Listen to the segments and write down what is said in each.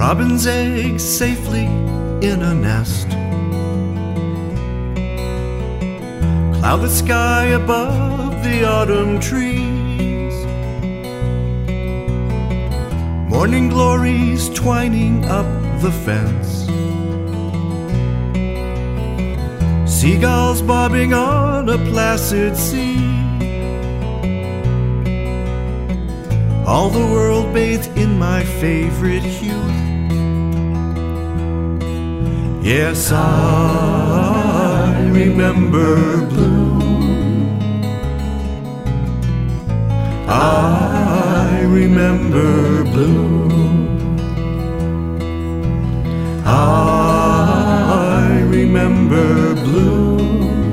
Robin's eggs safely in a nest. Cloudless sky above the autumn trees. Morning glories twining up the fence. Seagulls bobbing on a placid sea. All the world bathed in my favorite hue. Yes, I remember blue. I remember blue. I remember blue.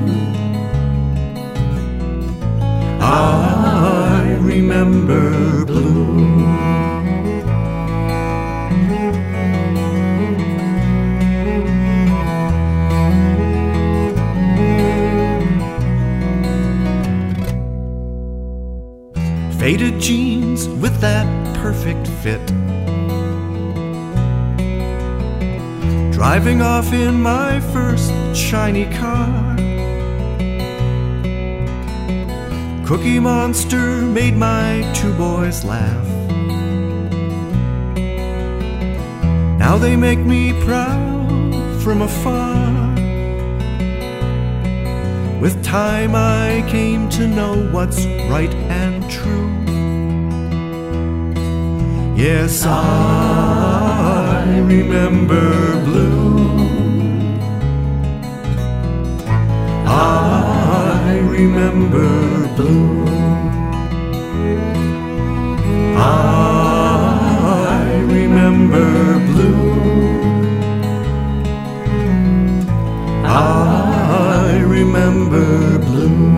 I remember blue. Faded jeans with that perfect fit. Driving off in my first shiny car. Cookie Monster made my two boys laugh. Now they make me proud from afar. With time I came to know what's right and true. Yes, I remember blue. I remember blue. I remember blue. I remember blue.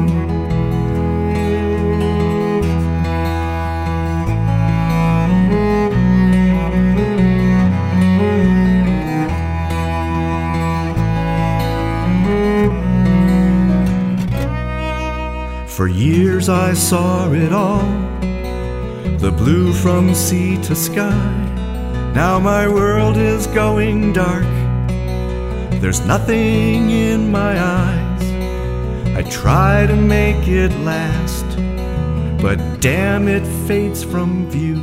For years I saw it all, the blue from sea to sky. Now my world is going dark. There's nothing in my eyes. I try to make it last, but damn, it fades from view.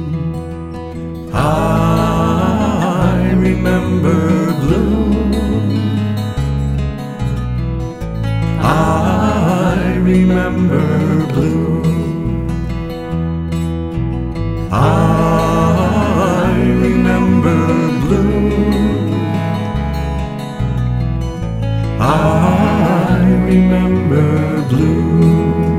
I remember blue. I remember blue. I remember blue. I remember blue.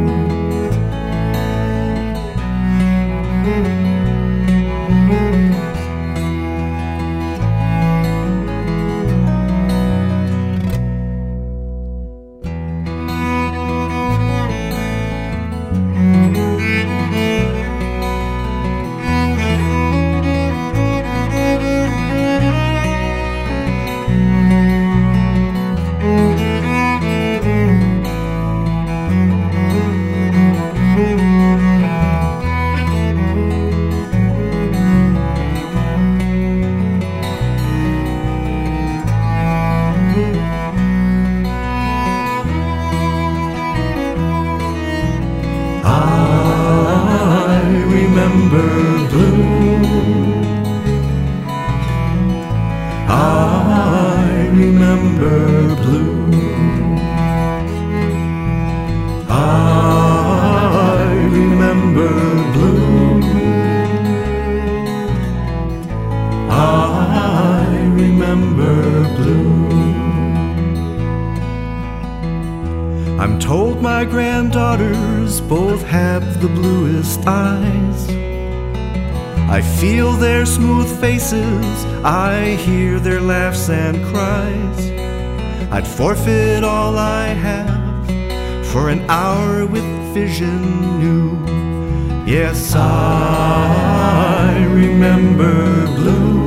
Remember blue. I remember blue. I remember blue. I remember blue. I'm told my granddaughters both have the bluest eyes. I feel their smooth faces, I hear their laughs and cries. I'd forfeit all I have for an hour with vision new. Yes, I remember blue.